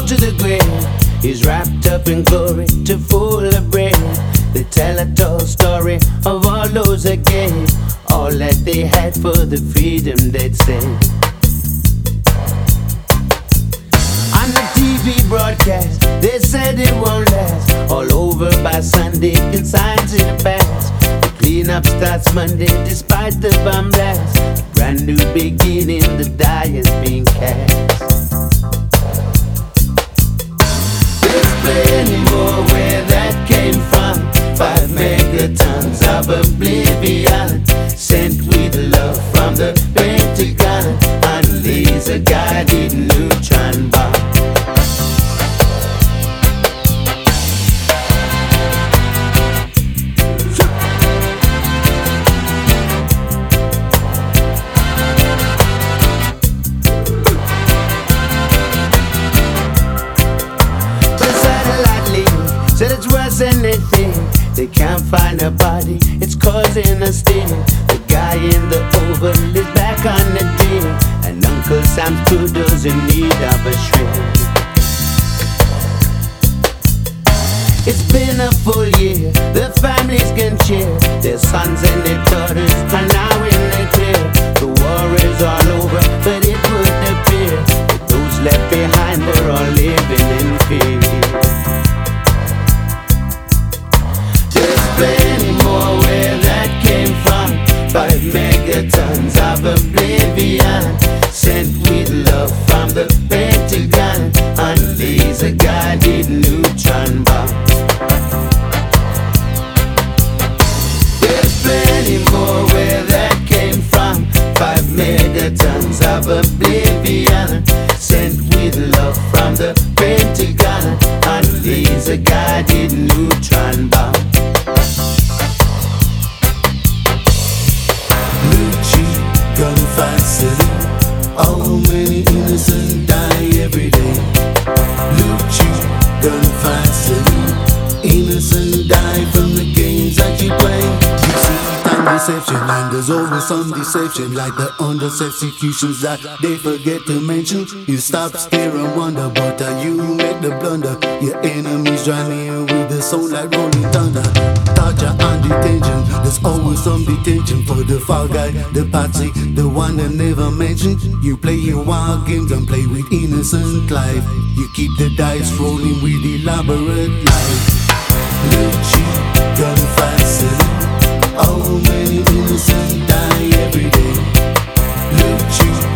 to the grave. He's wrapped up in glory to full of brave. They tell a tall story of all those that gave all that they had for the freedom they'd saved. On the TV broadcast, they said it won't last. All over by Sunday, consigns in the past. The cleanup starts Monday despite the bomb blast. Brand new beginning, the die is being cast. There's plenty more where that came from. 5 megatons of oblivion, sent with love from the Pentagon. On laser-guided neutron bomb. Said it's worse than they think. They can't find a body, it's causing a sting. The guy in the oval is back on the deal, and Uncle Sam's poodle's in need of a shrink. It's been a full year, the families can cheer. Their sons and their daughters are now in the clear. The war is all over, but it would appear that those left behind are all living in fear. Plenty more where that came from. 5 megatons of oblivion, sent with love from the Pentagon. On laser-guided neutron bomb. There's plenty more where that came from. 5 megatons of oblivion, sent with love from the Pentagon. On laser-guided neutron bomb. Gunfight city, how many innocents die every day? Lucci, gunfight city, innocents die from the games that you play. You see time deception, and there's always some deception, like the unjust executions that they forget to mention. You stop, stare and wonder, but you make the blunder. Your enemies drive in with the sound like rolling thunder. Torture and detention, there's always some detention for the fall guy, the patsy, the one that never mentioned. You play your wild games and play with innocent life. You keep the dice rolling with elaborate life. Lucci, gunfight city, how many innocents die every day? Lucci,